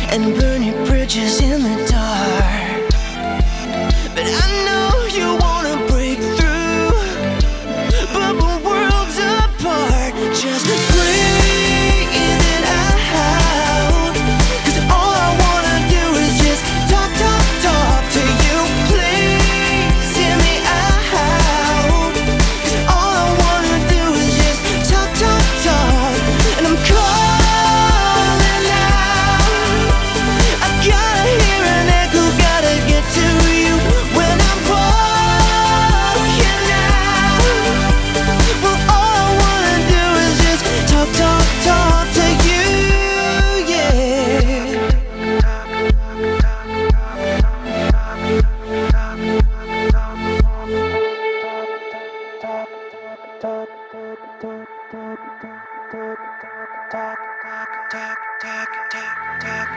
and burn your bridges in the dark. But I know you wanna break through, but we're worlds apart. Just breathe it out, 'cause all I wanna do is just talk, talk, talk to you. Please hear me out, 'cause all I wanna do is just talk, talk, talk. And I'm calling out, I gotta hear an echo, gotta get to you when I'm walking out. Well, all I wanna do is just talk, talk, talk to you, yeah. Talk, talk, talk, talk, talk, talk, talk.